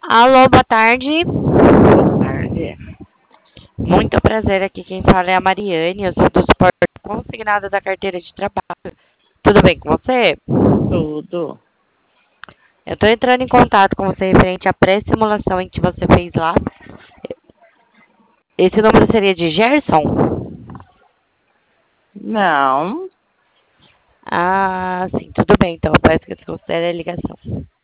Alô, boa tarde. Boa tarde. Muito prazer, aqui quem fala é a Mariane, eu sou do suporte consignado da carteira de trabalho. Tudo bem com você? Tudo. Eu estou entrando em contato com você referente à pré-simulação em que você fez lá. Esse número seria de Gerson? Não. Ah, sim, tudo bem, então eu peço que você considere a ligação.